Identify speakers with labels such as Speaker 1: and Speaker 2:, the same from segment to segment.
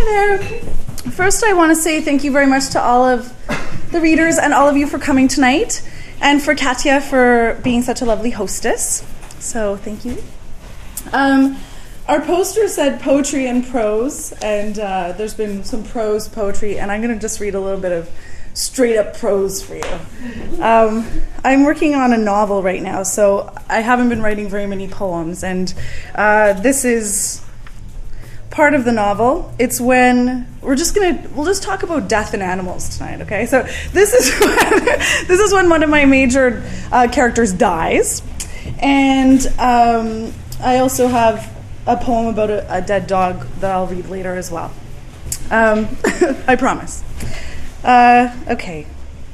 Speaker 1: Hi there. First, I want to say thank you very much to all of the readers and all of you for coming tonight, and for Katya for being such a lovely hostess. So thank you. Our poster said poetry and prose, and there's been some prose poetry, and I'm going to just read a little bit of straight up prose for you. I'm working on a novel right now, so I haven't been writing very many poems, and this is part of the novel. It's when we'll just talk about death and animals tonight, okay? So this is when one of my major characters dies, and I also have a poem about a dead dog that I'll read later as well. I promise. Okay.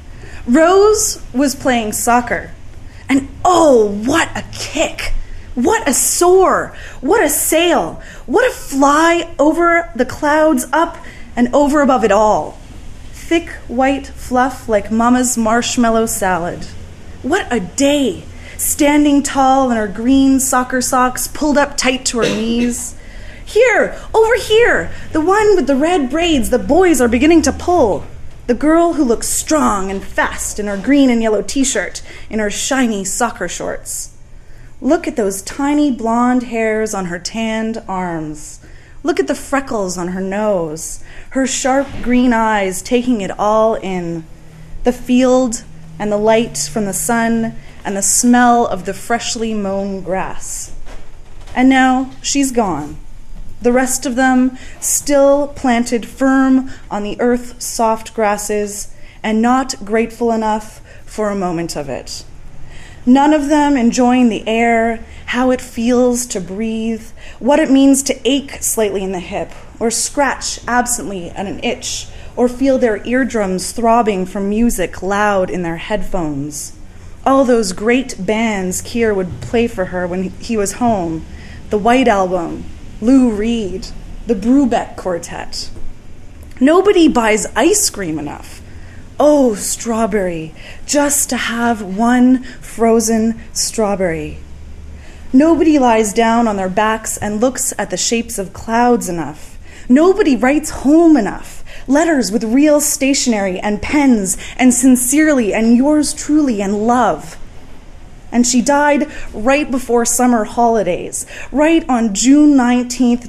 Speaker 1: Rose was playing soccer, and oh, what a kick! What a soar! What a sail! What a fly over the clouds, up and over above it all. Thick white fluff like Mama's marshmallow salad. What a day! Standing tall in her green soccer socks pulled up tight to her knees. Here, over here, the one with the red braids the boys are beginning to pull. The girl who looks strong and fast in her green and yellow t-shirt, in her shiny soccer shorts. Look at those tiny blonde hairs on her tanned arms. Look at the freckles on her nose, her sharp green eyes taking it all in. The field and the light from the sun and the smell of the freshly mown grass. And now she's gone. The rest of them still planted firm on the earth's soft grasses and not grateful enough for a moment of it. None of them enjoying the air, how it feels to breathe, what it means to ache slightly in the hip, or scratch absently at an itch, or feel their eardrums throbbing from music loud in their headphones. All those great bands Keir would play for her when he was home, the White Album, Lou Reed, the Brubeck Quartet. Nobody buys ice cream enough. Oh, strawberry, just to have one frozen strawberry. Nobody lies down on their backs and looks at the shapes of clouds enough. Nobody writes home enough. Letters with real stationery and pens and sincerely and yours truly and love. And she died right before summer holidays, right on June 19th,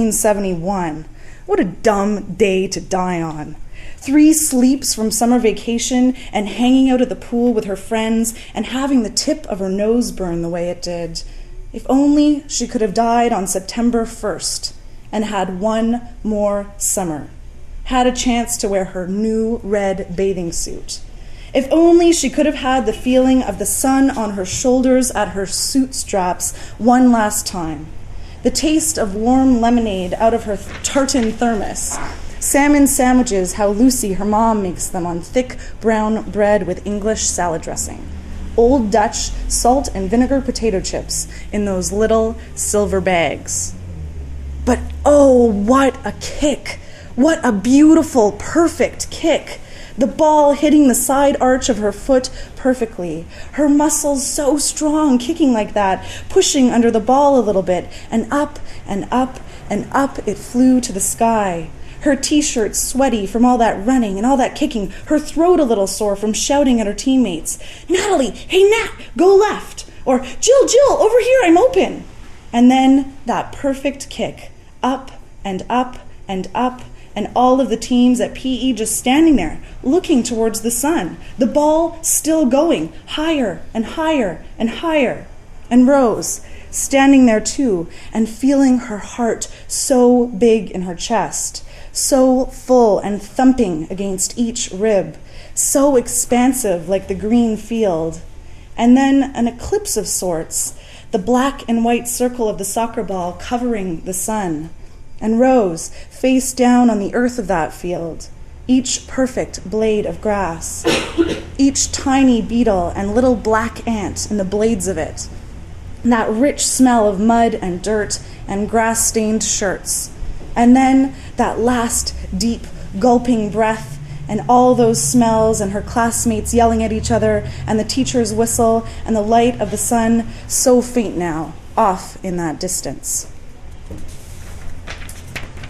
Speaker 1: 1971. What a dumb day to die on. 3 sleeps from summer vacation and hanging out at the pool with her friends and having the tip of her nose burn the way it did. If only she could have died on September 1st and had one more summer. Had a chance to wear her new red bathing suit. If only she could have had the feeling of the sun on her shoulders at her suit straps one last time. The taste of warm lemonade out of her tartan thermos. Salmon sandwiches, how Lucy, her mom, makes them on thick brown bread with English salad dressing. Old Dutch salt and vinegar potato chips in those little silver bags. But oh, what a kick! What a beautiful, perfect kick! The ball hitting the side arch of her foot perfectly. Her muscles so strong, kicking like that, pushing under the ball a little bit, and up and up and up it flew to the sky. Her t-shirt sweaty from all that running and all that kicking, her throat a little sore from shouting at her teammates. Natalie, hey Nat, go left. Or Jill, over here, I'm open. And then that perfect kick, up and up and up, and all of the teams at PE just standing there, looking towards the sun, the ball still going, higher and higher and higher. And Rose, standing there too, and feeling her heart so big in her chest, so full and thumping against each rib, so expansive like the green field. And then an eclipse of sorts, the black and white circle of the soccer ball covering the sun. And Rose, face down on the earth of that field, each perfect blade of grass, each tiny beetle and little black ant in the blades of it, and that rich smell of mud and dirt and grass-stained shirts, and then that last deep, gulping breath and all those smells and her classmates yelling at each other and the teacher's whistle and the light of the sun so faint now, off in that distance.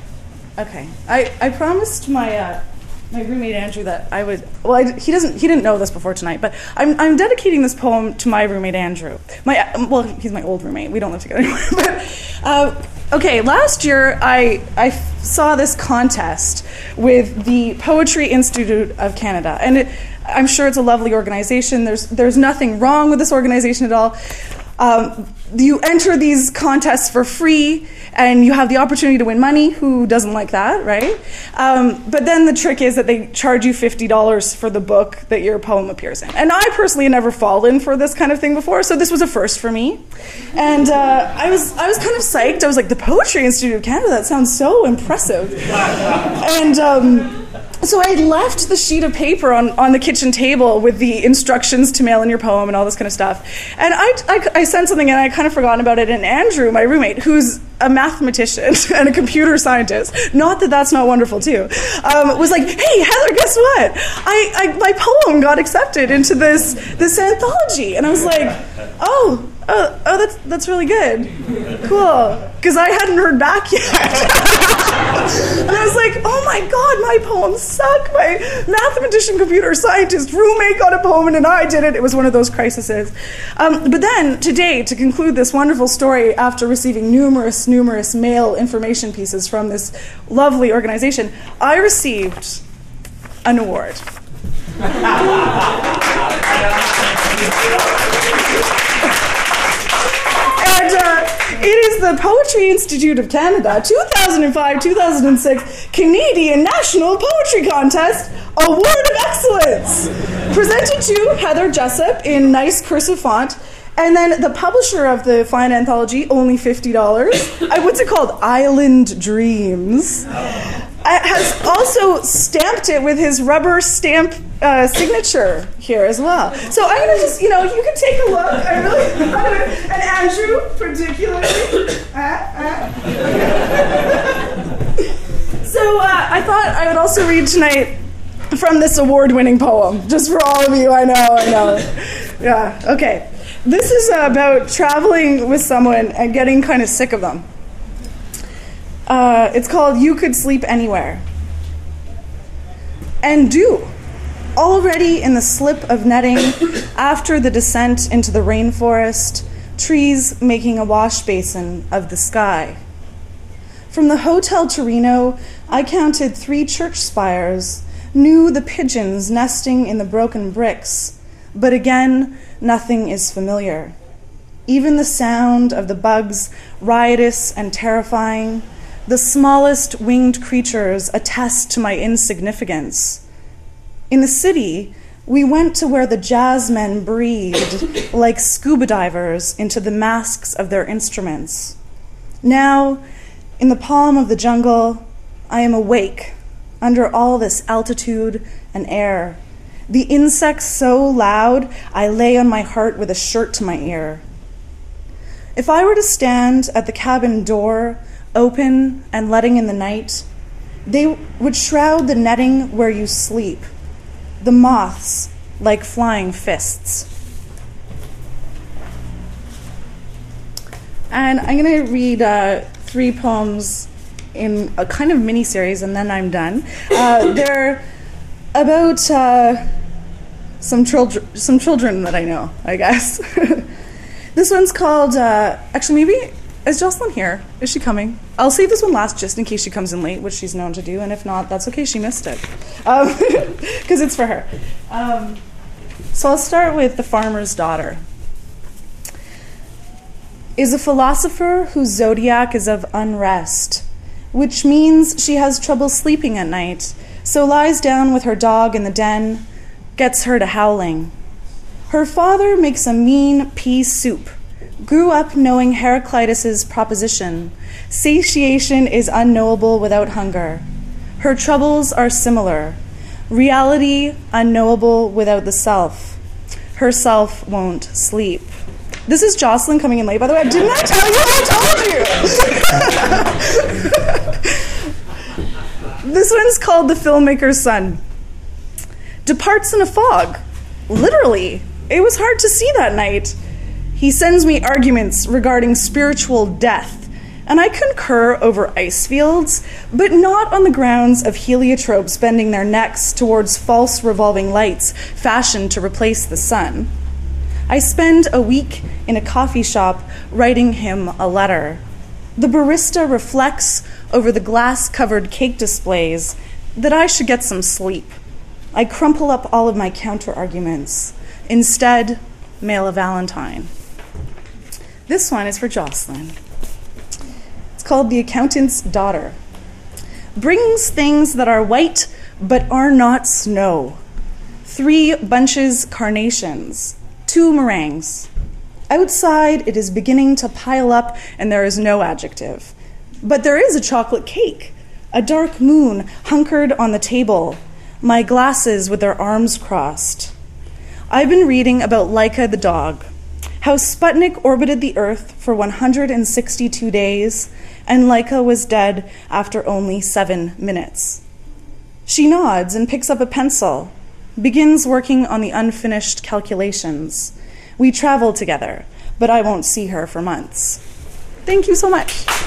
Speaker 1: Okay. I promised my my roommate Andrew that I would. Well, he didn't know this before tonight, but I'm dedicating this poem to my roommate Andrew. He's my old roommate. We don't live together anymore. But okay, last year I saw this contest with the Poetry Institute of Canada, and I'm sure it's a lovely organization. There's nothing wrong with this organization at all. You enter these contests for free, and you have the opportunity to win money. Who doesn't like that, right? But then the trick is that they charge you $50 for the book that your poem appears in. And I personally had never fallen for this kind of thing before, so this was a first for me. And I was kind of psyched. I was like, the Poetry Institute of Canada, that sounds so impressive. And so I left the sheet of paper on the kitchen table with the instructions to mail in your poem and all this kind of stuff. And I sent something and I kind of forgotten about it. And Andrew, my roommate, who's a mathematician and a computer scientist, not that that's not wonderful too, was like, hey, Heather, guess what? My poem got accepted into this anthology. And I was like, oh, that's really good. Cool. Because I hadn't heard back yet. And I was like, oh my God, my poems suck. My mathematician, computer scientist roommate got a poem and I did it. It was one of those crises. But then today, to conclude this wonderful story, after receiving numerous mail information pieces from this lovely organization, I received an award. It is the Poetry Institute of Canada 2005-2006 Canadian National Poetry Contest Award of Excellence, presented to Heather Jessup in nice cursive font, and then the publisher of the fine anthology, only $50. What's it called? Island Dreams. Has also stamped it with his rubber stamp signature here as well. So I'm going to just, you can take a look. And Andrew, particularly. So I thought I would also read tonight from this award-winning poem, just for all of you. I know. Yeah, okay. This is about traveling with someone and getting kind of sick of them. It's called You Could Sleep Anywhere. And do. Already in the slip of netting, after the descent into the rainforest, trees making a wash basin of the sky. From the Hotel Torino, I counted 3 church spires, knew the pigeons nesting in the broken bricks, but again, nothing is familiar. Even the sound of the bugs, riotous and terrifying, the smallest winged creatures attest to my insignificance. In the city, we went to where the jazzmen breathed like scuba divers into the masks of their instruments. Now, in the palm of the jungle, I am awake under all this altitude and air. The insects so loud, I lay on my heart with a shirt to my ear. If I were to stand at the cabin door, open and letting in the night, they would shroud the netting where you sleep, the moths like flying fists. And I'm going to read 3 poems in a kind of mini-series, and then I'm done. They're about some children that I know, I guess. This one's called, actually maybe, is Jocelyn here? Is she coming? I'll save this one last just in case she comes in late, which she's known to do, and if not, that's okay, she missed it. Because it's for her. So I'll start with The Farmer's Daughter. Is a philosopher whose zodiac is of unrest, which means she has trouble sleeping at night, so lies down with her dog in the den, gets her to howling. Her father makes a mean pea soup, grew up knowing Heraclitus's proposition, satiation is unknowable without hunger. Her troubles are similar, reality unknowable without the self. Her self won't sleep. This is Jocelyn coming in late, by the way. Didn't I tell you? I told you. This one's called The Filmmaker's Son. Departs in a fog. Literally. It was hard to see that night. He sends me arguments regarding spiritual death And I concur over ice fields, but not on the grounds of heliotropes bending their necks towards false revolving lights fashioned to replace the sun. I spend a week in a coffee shop writing him a letter. The barista reflects over the glass-covered cake displays that I should get some sleep. I crumple up all of my counter-arguments. Instead, mail a Valentine. This one is for Jocelyn. It's called The Accountant's Daughter. Brings things that are white but are not snow. 3 bunches carnations. 2 meringues. Outside, it is beginning to pile up, and there is no adjective. But there is a chocolate cake, a dark moon hunkered on the table, my glasses with their arms crossed. I've been reading about Laika the dog, how Sputnik orbited the Earth for 162 days, and Laika was dead after only 7 minutes. She nods and picks up a pencil, begins working on the unfinished calculations. We travel together, but I won't see her for months. Thank you so much.